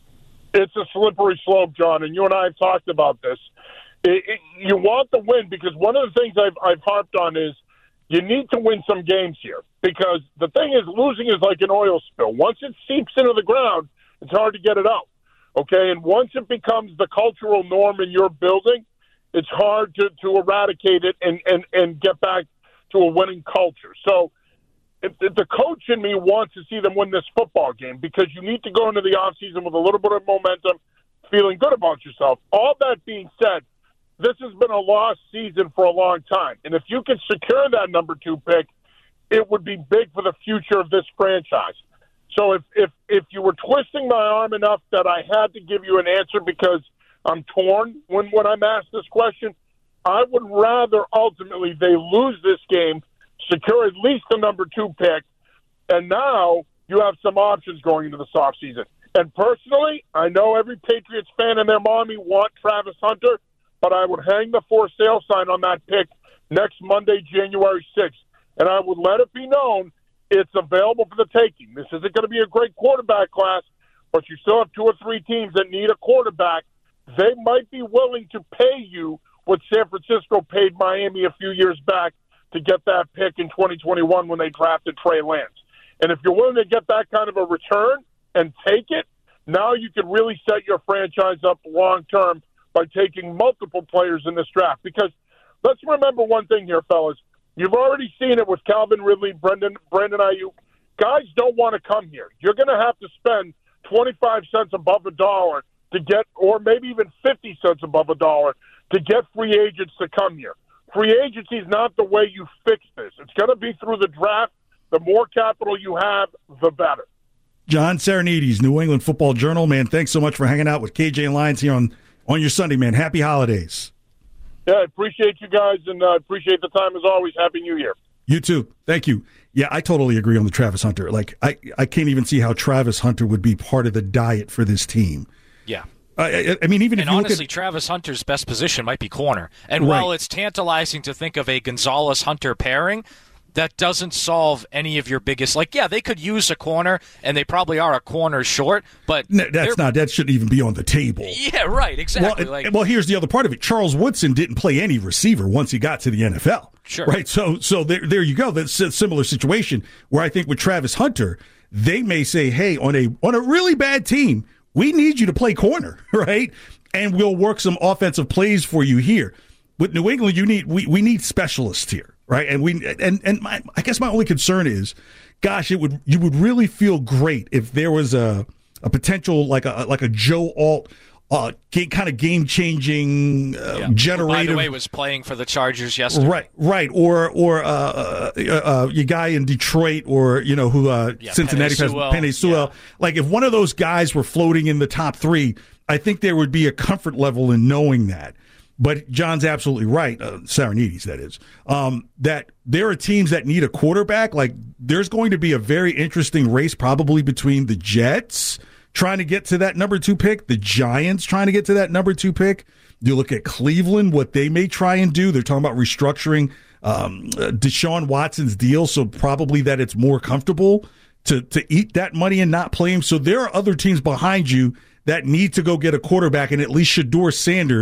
It's a slippery slope, John, and you and I have talked about this. It, it, you want the win because one of the things I've, I've harped on is you need to win some games here because the thing is losing is like an oil spill. Once it seeps into the ground, it's hard to get it out, okay? And once it becomes the cultural norm in your building, it's hard to, to eradicate it and, and, and get back to a winning culture. So if, if the coach in me wants to see them win this football game because you need to go into the offseason with a little bit of momentum, feeling good about yourself. All that being said, this has been a lost season for a long time. And if you can secure that number two pick, it would be big for the future of this franchise. So if, if, if you were twisting my arm enough that I had to give you an answer because I'm torn when, when I'm asked this question, I would rather ultimately they lose this game, secure at least the number two pick, and now you have some options going into this offseason. And personally, I know every Patriots fan and their mommy want Travis Hunter, but I would hang the for sale sign on that pick next Monday, January sixth. And I would let it be known it's available for the taking. This isn't going to be a great quarterback class, but you still have two or three teams that need a quarterback. They might be willing to pay you what San Francisco paid Miami a few years back to get that pick in twenty twenty-one when they drafted Trey Lance. And if you're willing to get that kind of a return and take it, now you can really set your franchise up long-term by taking multiple players in this draft. Because let's remember one thing here, fellas. You've already seen it with Calvin Ridley, Brendan, Brandon Ayuk. Guys don't want to come here. You're going to have to spend twenty-five cents above a dollar to get, or maybe even fifty cents above a dollar to get free agents to come here. Free agency is not the way you fix this. It's going to be through the draft. The more capital you have, the better. John Saranides, New England Football Journal. Man, thanks so much for hanging out with K J and Lyons here on, on your Sunday, man. Happy holidays. Yeah, I appreciate you guys, and I uh, appreciate the time as always. Happy New Year. You too. Thank you. Yeah, I totally agree on the Travis Hunter. Like, I, I can't even see how Travis Hunter would be part of the diet for this team. Yeah. I, I mean, even and if you honestly, look at, Travis Hunter's best position might be corner. And right. while it's tantalizing to think of a Gonzalez-Hunter pairing, that doesn't solve any of your biggest. Like, yeah, they could use a corner, and they probably are a corner short, but no, that's not. That shouldn't even be on the table. Yeah, right. Exactly. Well, like, well, here's the other part of it. Charles Woodson didn't play any receiver once he got to the N F L. Sure. Right. So, so there, there you go. That's a similar situation where I think with Travis Hunter, they may say, "Hey, on a on a really bad team, we need you to play corner, right? And we'll work some offensive plays for you here." With New England, you need we, we need specialists here. Right, and we and and my, I guess my only concern is, gosh, it would you would really feel great if there was a a potential like a like a Joe Alt, uh, game, kind of game changing uh, yeah. generator. By the way, was playing for the Chargers yesterday. Right, right, or or uh, uh, uh, your guy in Detroit, or you know who uh, yeah, Cincinnati has Penei Sewell. Yeah. Like if one of those guys were floating in the top three, I think there would be a comfort level in knowing that. But John's absolutely right, uh, Saranides, that is, um, that there are teams that need a quarterback. Like, there's going to be a very interesting race probably between the Jets trying to get to that number two pick, the Giants trying to get to that number two pick. You look at Cleveland, what they may try and do. They're talking about restructuring um, Deshaun Watson's deal, so probably that it's more comfortable to, to eat that money and not play him. So there are other teams behind you that need to go get a quarterback, and at least Shedeur Sanders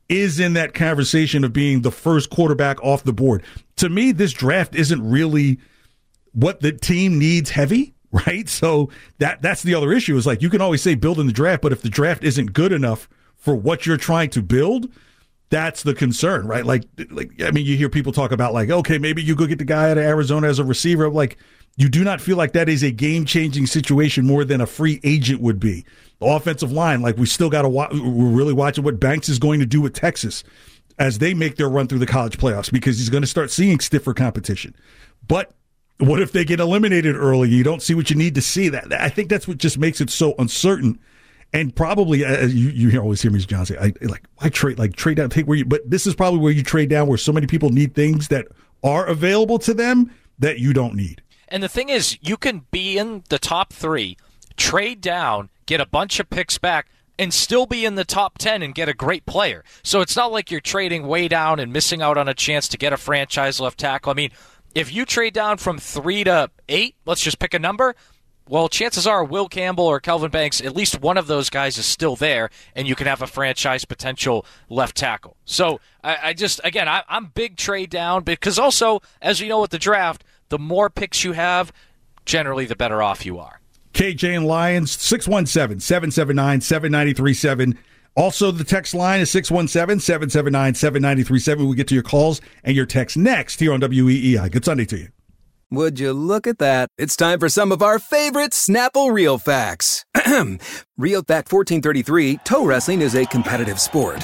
is in that conversation of being the first quarterback off the board. To me, this draft isn't really what the team needs heavy, right? So that that's the other issue is like you can always say build in the draft, but if the draft isn't good enough for what you're trying to build, that's the concern, right? Like, like I mean, you hear people talk about like, okay, maybe you go get the guy out of Arizona as a receiver. Like, you do not feel like that is a game-changing situation more than a free agent would be. The offensive line, like we still got to watch. We're really watching what Banks is going to do with Texas as they make their run through the college playoffs because he's going to start seeing stiffer competition. But what if they get eliminated early? You don't see what you need to see. That I think that's what just makes it so uncertain. And probably, uh, you, you always hear me, John, say, I, like, why trade, like, trade down, take where you, but this is probably where you trade down where so many people need things that are available to them that you don't need. And the thing is, you can be in the top three, trade down, get a bunch of picks back, and still be in the top ten and get a great player. So it's not like you're trading way down and missing out on a chance to get a franchise left tackle. I mean, if you trade down from three to eight, let's just pick a number, well, chances are Will Campbell or Kelvin Banks, at least one of those guys is still there, and you can have a franchise potential left tackle. So I, I just, again, I, I'm big trade down because also, as you know with the draft, the more picks you have, generally the better off you are. K J and Lions, six one seven, seven seven nine, seven nine three seven. Also, the text line is six one seven, seven seven nine, seven nine three seven. We'll get to your calls and your texts next here on W E E I. Good Sunday to you. Would you look at that? It's time for some of our favorite Snapple Real Facts. Real Fact fourteen thirty-three, toe wrestling is a competitive sport.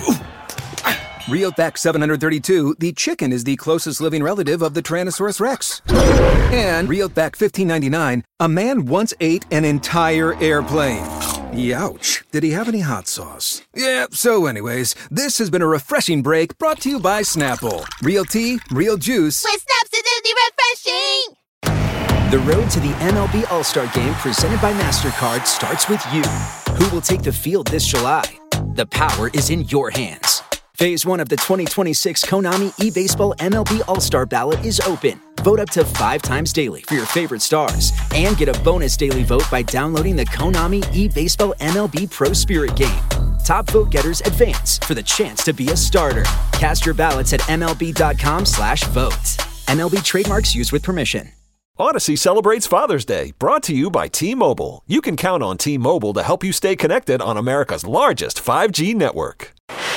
Real Fact seven thirty-two, the chicken is the closest living relative of the Tyrannosaurus Rex. And Real Fact fifteen ninety-nine, a man once ate an entire airplane. Youch. Did he have any hot sauce? Yeah, so anyways, this has been a refreshing break brought to you by Snapple. Real tea, real juice. With Snaps, it's refreshing! The road to the M L B All-Star Game presented by MasterCard starts with you. Who will take the field this July? The power is in your hands. Phase one of the twenty twenty-six Konami eBaseball M L B All-Star Ballot is open. Vote up to five times daily for your favorite stars and get a bonus daily vote by downloading the Konami eBaseball M L B Pro Spirit game. Top vote getters advance for the chance to be a starter. Cast your ballots at MLB.com slash vote. M L B trademarks used with permission. Odyssey celebrates Father's Day, brought to you by T-Mobile. You can count on T-Mobile to help you stay connected on America's largest five G network.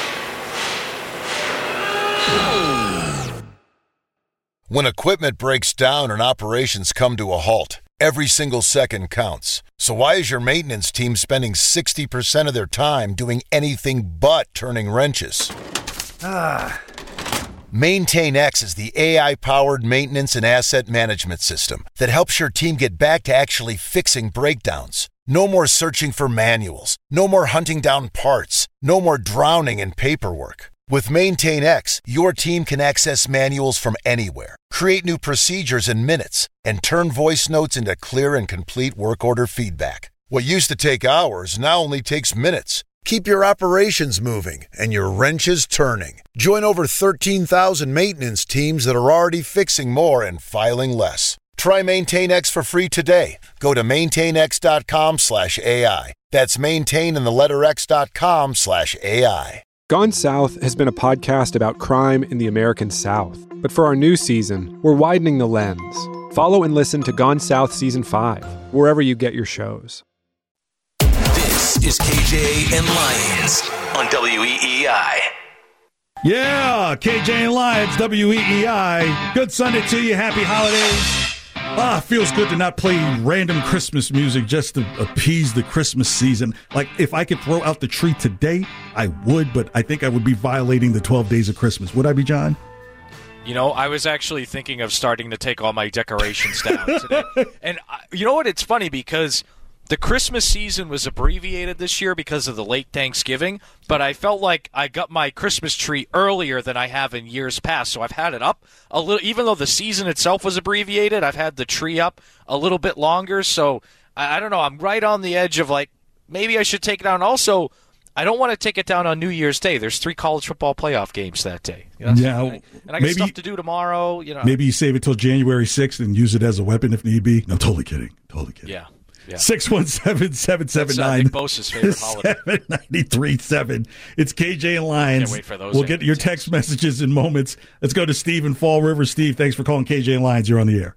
When equipment breaks down and operations come to a halt, every single second counts. So why is your maintenance team spending sixty percent of their time doing anything but turning wrenches? Ah. MaintainX is the A I-powered maintenance and asset management system that helps your team get back to actually fixing breakdowns. No more searching for manuals. No more hunting down parts. No more drowning in paperwork. With MaintainX, your team can access manuals from anywhere, create new procedures in minutes, and turn voice notes into clear and complete work order feedback. What used to take hours now only takes minutes. Keep your operations moving and your wrenches turning. Join over thirteen thousand maintenance teams that are already fixing more and filing less. Try MaintainX for free today. Go to maintainx.com slash AI. That's maintain in the letter x.com slash AI. Gone South has been a podcast about crime in the American South. But for our new season, we're widening the lens. Follow and listen to Gone South Season five, wherever you get your shows. This is K J and Lions on W E E I. Yeah, K J and Lions, W E E I. Good Sunday to you. Happy holidays. Ah, feels good to not play random Christmas music just to appease the Christmas season. Like, if I could throw out the tree today, I would, but I think I would be violating the twelve days of Christmas. Would I be, John? You know, I was actually thinking of starting to take all my decorations down today. And uh, you know what? It's funny because the Christmas season was abbreviated this year because of the late Thanksgiving, but I felt like I got my Christmas tree earlier than I have in years past, so I've had it up a little. Even though the season itself was abbreviated, I've had the tree up a little bit longer, so I, I don't know. I'm right on the edge of, like, maybe I should take it down. Also, I don't want to take it down on New Year's Day. There's three college football playoff games that day. You know, yeah, and I, and I got maybe, stuff to do tomorrow. You know, maybe you save it till January sixth and use it as a weapon if need be. No, totally kidding. Totally kidding. Yeah. six one seven, seven seven nine, seven nine three seven. It's K J and Lions. Can't wait for those we'll get your text messages in moments. Let's go to Steve in Fall River. Steve, thanks for calling K J and Lions. You're on the air.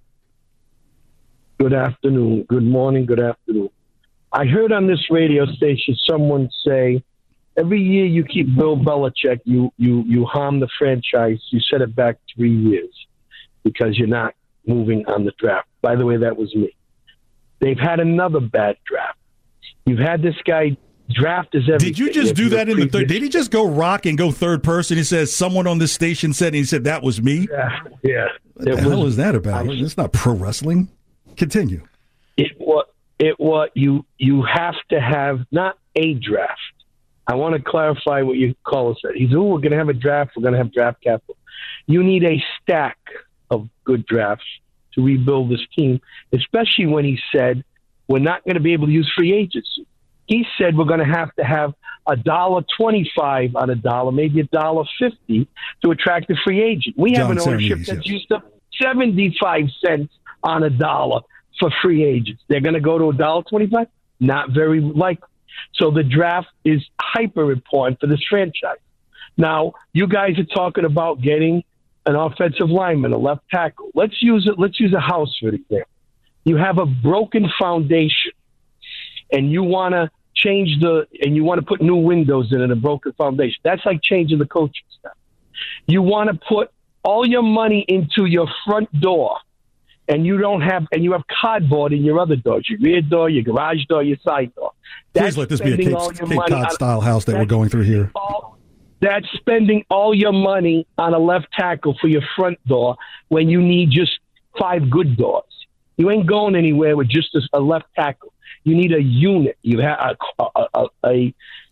Good afternoon. Good morning. Good afternoon. I heard on this radio station someone say, every year you keep Bill Belichick, you, you, you harm the franchise. You set it back three years because you're not moving on the draft. By the way, that was me. They've had another bad draft. You've had this guy draft as everything. Did you just do that in the third? Did he just go rock and go third person? He says, someone on this station said, and he said, that was me? Yeah. yeah. What the hell is that about? It's not pro wrestling. Continue. It what it what you you have to have not a draft. I want to clarify what your caller said. He's oh, we're going to have a draft. We're going to have draft capital. You need a stack of good drafts to rebuild this team, especially when he said we're not going to be able to use free agency. He said we're going to have to have a dollar twenty-five on a dollar, maybe a dollar fifty to attract a free agent. We John have an ownership Cernes, that's yes. used up seventy-five cents on a dollar for free agents. They're going to go to a dollar twenty-five? Not very likely. So the draft is hyper important for this franchise. Now, you guys are talking about getting an offensive lineman, a left tackle. Let's use it. Let's use a house for example. You have a broken foundation, and you want to change the, and you want to put new windows in it, a broken foundation. That's like changing the coaching staff. You want to put all your money into your front door, and you don't have, and you have cardboard in your other doors, your rear door, your garage door, your side door. That's Please let this be a Cape, Cape Cape Cod-style house that we're going through here. All, that's spending all your money on a left tackle for your front door when you need just five good doors. You ain't going anywhere with just a, a left tackle. You need a unit. You have a, a, a,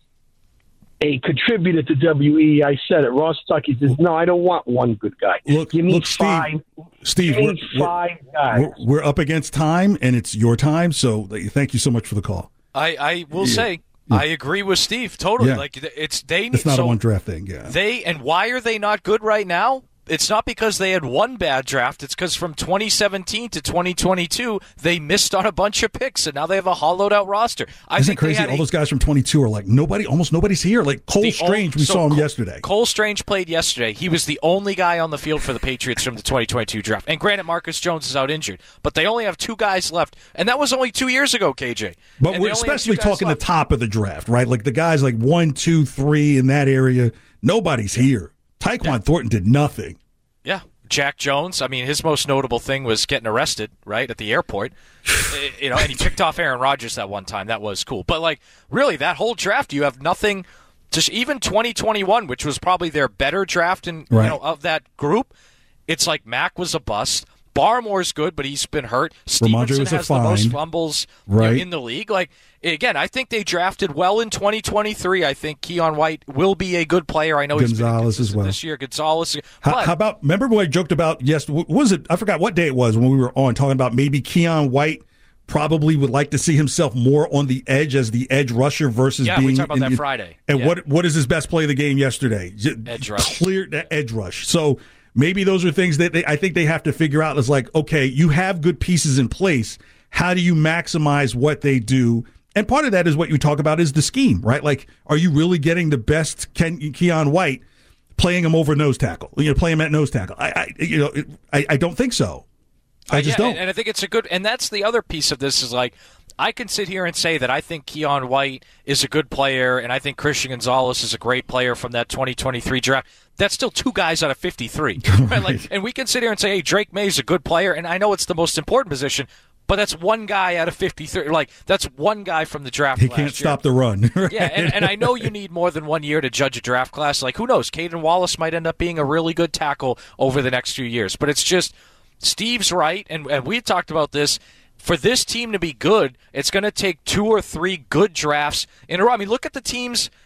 a contributor to W E. I said it. Ross Tucky says, no, I don't want one good guy. Look, Give me look, five. Steve, Give we're, me five guys. we're, we're up against time, and it's your time, so thank you so much for the call. I, I will Yeah. say, Yeah. I agree with Steve totally. Yeah. Like it's they. It's not so a one draft thing, yeah. They and why are they not good right now? It's not because they had one bad draft. It's because from twenty seventeen to twenty twenty-two, they missed on a bunch of picks, and now they have a hollowed-out roster. I Isn't think it crazy? They had All a, those guys from twenty-two are like, nobody, almost nobody's here. Like Cole the Strange, ol- we so saw him Cole, yesterday. Cole Strange played yesterday. He was the only guy on the field for the Patriots from the twenty twenty-two draft. And granted, Marcus Jones is out injured, but they only have two guys left, and that was only two years ago, K J. But And we're they only have especially two guys talking left. the top of the draft, right? Like the guys like one, two, three in that area. Nobody's here. Tyquan Yeah. Thornton did nothing. Yeah. Jack Jones, I mean, his most notable thing was getting arrested, right, at the airport. you know, and he picked off Aaron Rodgers that one time. That was cool. But, like, really, that whole draft, you have nothing. Just even twenty twenty-one, which was probably their better draft in, Right. you know, of that group, it's like Mack was a bust. Barmore's good, but he's been hurt. Stevenson was a has the most find. fumbles you know, Right. in the league. Like, again, I think they drafted well in twenty twenty-three. I think Keon White will be a good player. I know he's been Gonzalez as inconsistent well. this year. Gonzalez. How, But, how about, remember when I joked about, yes, what was it? I forgot what day it was when we were on talking about maybe Keon White probably would like to see himself more on the edge as the edge rusher versus Yeah, being. we talked about in that the- Friday. And Yeah. what what is his best play of the game yesterday? J- Edge rush. Clear that edge rush. So maybe those are things that they, I think they have to figure out. Is like, okay, you have good pieces in place. How do you maximize what they do? And part of that is what you talk about is the scheme, right? Like, are you really getting the best Ken, Keon White playing him over nose tackle? You know, play him at nose tackle. I, I you know, it, I, I don't think so. I Uh, just yeah, don't. And, and I think it's a good, and that's the other piece of this is like, I can sit here and say that I think Keon White is a good player, and I think Christian Gonzalez is a great player from that twenty twenty-three draft. That's still two guys out of fifty-three, right? Right. Like, and we can sit here and say, hey, Drake May is a good player, and I know it's the most important position, but that's one guy out of fifty-three. Like, that's one guy from the draft. He last can't year. stop the run. Right? Yeah, and, and I know you need more than one year to judge a draft class. Like, who knows? Caden Wallace might end up being a really good tackle over the next few years. But it's just, Steve's right, and, and we talked about this. For this team to be good, it's going to take two or three good drafts in a row. I mean, look at the teams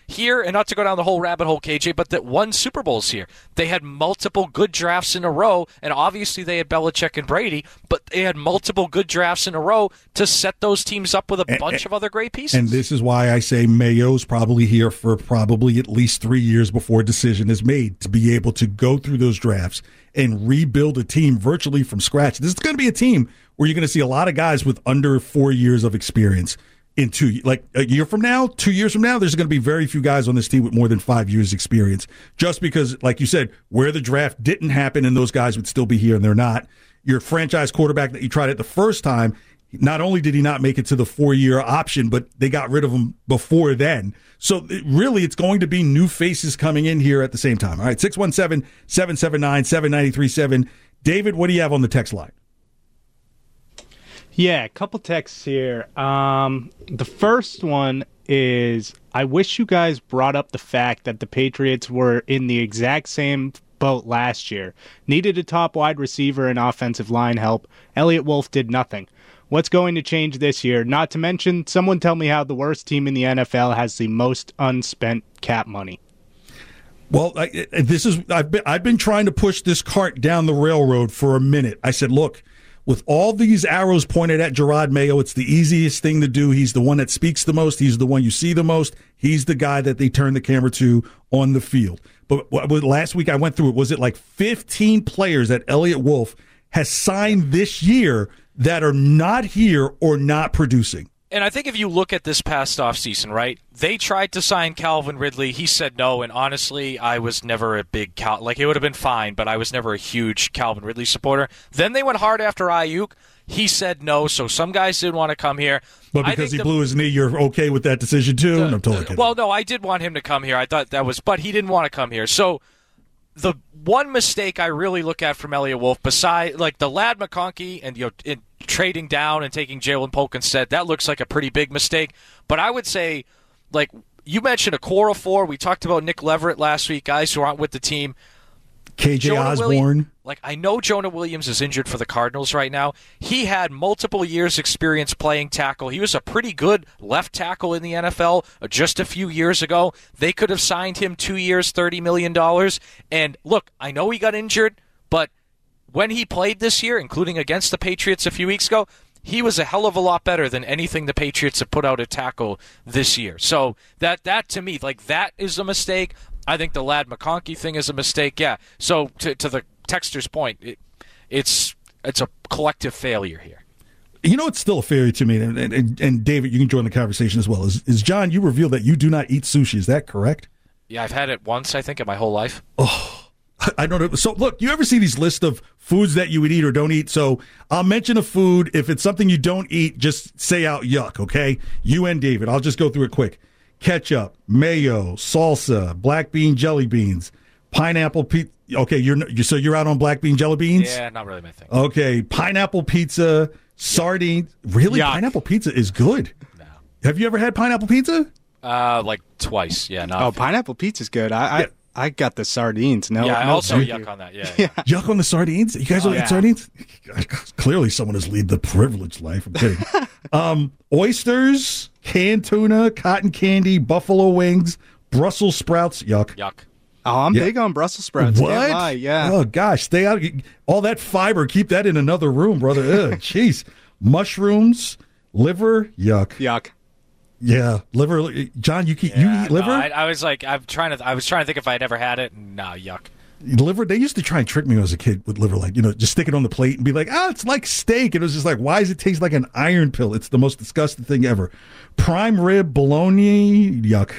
here, and not to go down the whole rabbit hole, K J, but that won Super Bowls here. They had multiple good drafts in a row, and obviously they had Belichick and Brady, but they had multiple good drafts in a row to set those teams up with a and, bunch of other great pieces. And this is why I say Mayo's probably here for probably at least three years before a decision is made to be able to go through those drafts and rebuild a team virtually from scratch. This is going to be a team where you're going to see a lot of guys with under four years of experience. In two, like a year from now, two years from now, there's going to be very few guys on this team with more than five years experience. Just because, like you said, where the draft didn't happen and those guys would still be here and they're not. Your franchise quarterback that you tried it the first time, not only did he not make it to the four-year option, but they got rid of him before then. So it, really, it's going to be new faces coming in here at the same time. All right, six one seven, seven seven nine, seven nine three seven. David, what do you have on the text line? Yeah, a couple texts here. Um, the first one is, I wish you guys brought up the fact that the Patriots were in the exact same boat last year. Needed a top wide receiver and offensive line help. Elliott Wolf did nothing. What's going to change this year? Not to mention, someone tell me how the worst team in the N F L has the most unspent cap money. Well, I, this is I've been I've been trying to push this cart down the railroad for a minute. I said, look, with all these arrows pointed at Gerard Mayo, it's the easiest thing to do. He's the one that speaks the most. He's the one you see the most. He's the guy that they turn the camera to on the field. But last week I went through it. Was it like fifteen players that Elliott Wolf has signed this year that are not here or not producing? And I think if you look at this past offseason, right, they tried to sign Calvin Ridley. He said no, and honestly, I was never a big Cal. Like, it would have been fine, but I was never a huge Calvin Ridley supporter. Then they went hard after Ayuk. He said no, so some guys didn't want to come here. But because he the, blew his knee, you're okay with that decision too? The, I'm totally kidding. Well, no, I did want him to come here. I thought that was, but he didn't want to come here. So the one mistake I really look at from Elliott Wolf, beside like the Ladd McConkey and you know, in trading down and taking Jalen Polk instead, that looks like a pretty big mistake. But I would say, like you mentioned, a core of four. We talked about Nick Leverett last week, guys who aren't with the team. K J Jonah Osborne. Williams, like I know Jonah Williams is injured for the Cardinals right now. He had multiple years experience playing tackle. He was a pretty good left tackle in the N F L just a few years ago. They could have signed him two years, thirty million dollars. And look, I know he got injured, but when he played this year, including against the Patriots a few weeks ago, he was a hell of a lot better than anything the Patriots have put out at tackle this year. So that that to me, like that is a mistake. I think the Ladd McConkey thing is a mistake. Yeah. So to to the texter's point, it, it's it's a collective failure here. You know, it's still a failure to me, and, and, and David, you can join the conversation as well. Is, is John? You revealed that you do not eat sushi. Is that correct? Yeah, I've had it once, I think, in my whole life. Oh, I don't know. So look, you ever see these lists of foods that you would eat or don't eat? So I'll mention a food. If it's something you don't eat, just say out yuck. Okay, you and David. I'll just go through it quick. Ketchup, mayo, salsa, black bean jelly beans, pineapple pizza. Okay, you're, you're so you're out on black bean jelly beans? Yeah, not really my thing. Okay, pineapple pizza, sardines. Really, Yuck. Pineapple pizza is good. No. Have you ever had pineapple pizza? Uh, like twice. Yeah. Not oh, pineapple pizza's good. I, I I I got the sardines. No, yeah, I no also yuck you. on that. Yeah, yeah. Yuck on the sardines. You guys oh, don't yeah. eat sardines? Clearly, someone has led the privileged life. I'm kidding. um, oysters, canned tuna, cotton candy, buffalo wings, Brussels sprouts. Yuck. Yuck. Oh, I'm yeah. big on Brussels sprouts. What? Can't lie, yeah. Oh gosh, stay out. All that fiber, keep that in another room, brother. Jeez. Mushrooms, liver. Yuck. Yuck. Yeah, liver. John, you keep, yeah, you eat liver? No, I, I was like, I'm trying to. I was trying to think if I had ever had it. No, yuck. Liver. They used to try and trick me when I was a kid with liver, like you know, just stick it on the plate and be like, "Ah, it's like steak." And it was just like, why does it taste like an iron pill? It's the most disgusting thing ever. Prime rib, bologna. Yuck.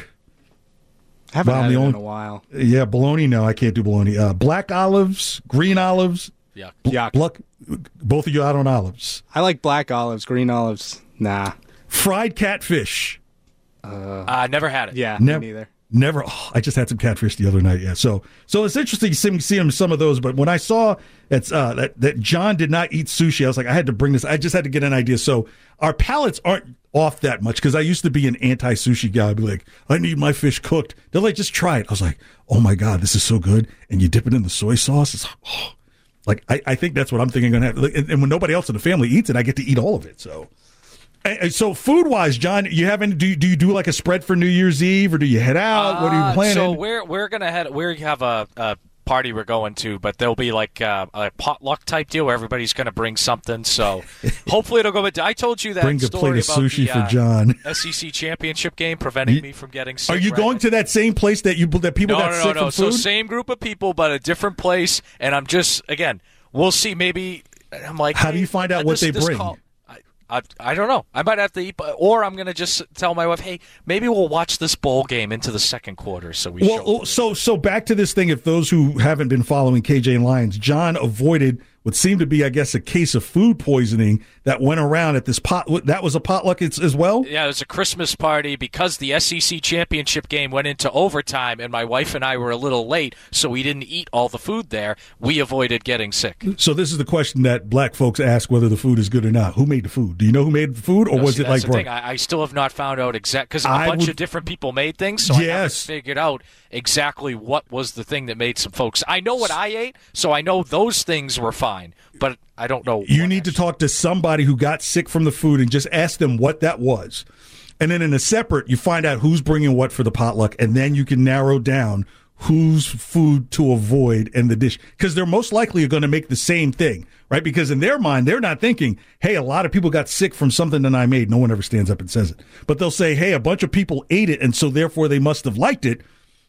Haven't well, had it only, in a while. Yeah, bologna. No, I can't do bologna. Uh, black olives, green olives. Yuck. Bl- Yuck. Bluck, both of you out on olives. I like black olives, green olives. Nah. Fried catfish. Uh, uh never had it. Yeah, never, me neither. Never. Oh, I just had some catfish the other night. Yeah, so so it's interesting seeing, seeing some of those. But when I saw it's, uh, that that John did not eat sushi, I was like, I had to bring this. I just had to get an idea. So our palates aren't off that much because I used to be an anti-sushi guy. I'd be like, I need my fish cooked. They're like, just try it. I was like, oh my god, this is so good. And you dip it in the soy sauce. It's oh. like I, I think that's what I'm thinking. Gonna have. And, and when nobody else in the family eats it, I get to eat all of it. So. Hey, so food-wise, John, you haven't do you, do you do like a spread for New Year's Eve, or do you head out? Uh, what are you planning? So we're we're gonna head. We have a, a party we're going to, but there'll be like a, a potluck type deal where everybody's gonna bring something. So hopefully it'll go. But I told you that bring a story plate of about sushi the, for uh, John. S E C championship game preventing you, me from getting sick. Are you right? going to that same place that you that people no, got no, no, sick no. from So food? same group of people, but a different place. And I'm just again, we'll see. Maybe I'm like, how hey, do you find out what this, they this bring? Call, I, I don't know. I might have to eat, or I'm going to just tell my wife, hey, maybe we'll watch this bowl game into the second quarter. So we well, show so so back to this thing. If those who haven't been following K J and Lions, John avoided what seemed to be, I guess, a case of food poisoning that went around at this pot. That was a potluck as well? Yeah, it was a Christmas party because the S E C championship game went into overtime, and my wife and I were a little late, so we didn't eat all the food there. We avoided getting sick. So this is the question that black folks ask whether the food is good or not. Who made the food? Do you know who made the food, or no, was see, it like... the thing. I, I still have not found out exact because a I bunch would, of different people made things, so yes. I haven't figured out exactly what was the thing that made some folks. I know what I ate, so I know those things were fine, but I don't know. You need to talk to somebody who got sick from the food and just ask them what that was. And then in a separate, you find out who's bringing what for the potluck, and then you can narrow down whose food to avoid in the dish. Because they're most likely going to make the same thing, right? Because in their mind, they're not thinking, hey, a lot of people got sick from something that I made. No one ever stands up and says it. But they'll say, hey, a bunch of people ate it, and so therefore they must have liked it.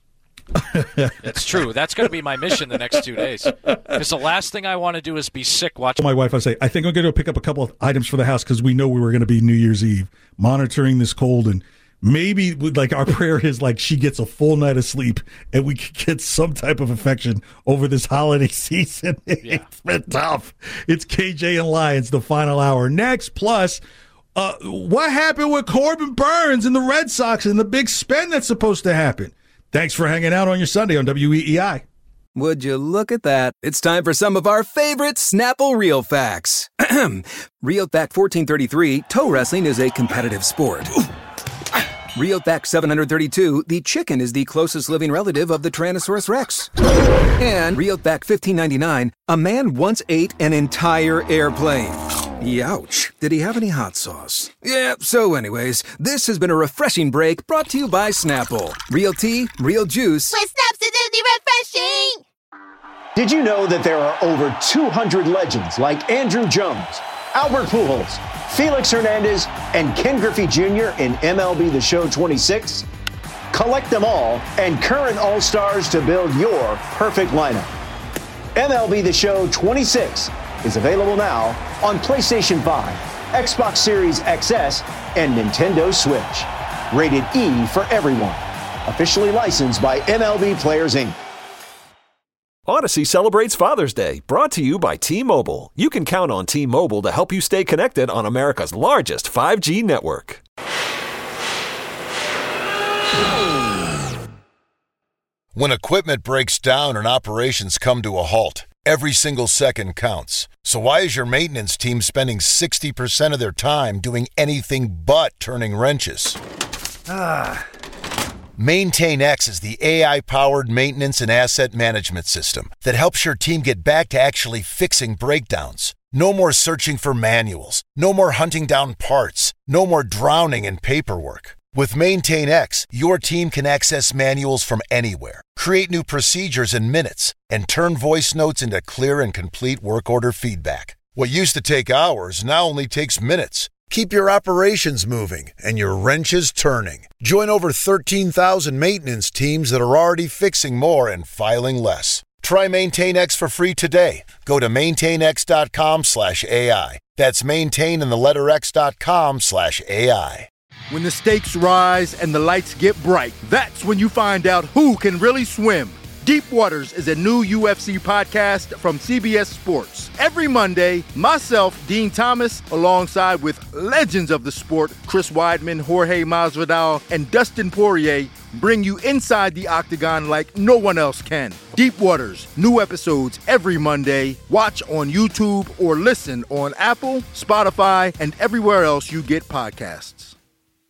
That's true. That's going to be my mission the next two days. Because the last thing I want to do is be sick watching. My wife, I say, I think I'm going to pick up a couple of items for the house because we know we were going to be New Year's Eve monitoring this cold, and maybe like our prayer is like she gets a full night of sleep and we could get some type of infection over this holiday season. Yeah. It's been tough. It's K J and Lions, the final hour. Next, plus, uh, what happened with Corbin Burns and the Red Sox and the big spend that's supposed to happen? Thanks for hanging out on your Sunday on W E E I. Would you look at that? It's time for some of our favorite Snapple Real Facts. Real Fact fourteen thirty-three, toe wrestling is a competitive sport. Real Fact seven hundred thirty-two, the chicken is the closest living relative of the Tyrannosaurus Rex. And Real Fact fifteen ninety-nine, a man once ate an entire airplane. Youch. Did he have any hot sauce? Yeah, so anyways, this has been a refreshing break brought to you by Snapple. Real tea, real juice. With Snapsidity refreshing! Did you know that there are over two hundred legends like Andrew Jones, Albert Pujols, Felix Hernandez, and Ken Griffey Junior in M L B The Show twenty-six? Collect them all and current All-Stars to build your perfect lineup. M L B The Show twenty-six is available now on PlayStation five, Xbox Series X S, and Nintendo Switch. Rated E for everyone. Officially licensed by M L B Players, Incorporated. Odyssey celebrates Father's Day, brought to you by T-Mobile. You can count on T-Mobile to help you stay connected on America's largest five G network. When equipment breaks down and operations come to a halt, every single second counts. So why is your maintenance team spending sixty percent of their time doing anything but turning wrenches? Ah. MaintainX is the A I-powered maintenance and asset management system that helps your team get back to actually fixing breakdowns. No more searching for manuals. No more hunting down parts. No more drowning in paperwork. With MaintainX, your team can access manuals from anywhere, create new procedures in minutes, and turn voice notes into clear and complete work order feedback. What used to take hours now only takes minutes. Keep your operations moving and your wrenches turning. Join over thirteen thousand maintenance teams that are already fixing more and filing less. Try MaintainX for free today. Go to maintainx.com slash AI. That's maintain and the letter X dot com slash AI. When the stakes rise and the lights get bright, that's when you find out who can really swim. Deep Waters is a new U F C podcast from C B S Sports. Every Monday, myself, Dean Thomas, alongside with legends of the sport, Chris Weidman, Jorge Masvidal, and Dustin Poirier, bring you inside the octagon like no one else can. Deep Waters, new episodes every Monday. Watch on YouTube or listen on Apple, Spotify, and everywhere else you get podcasts.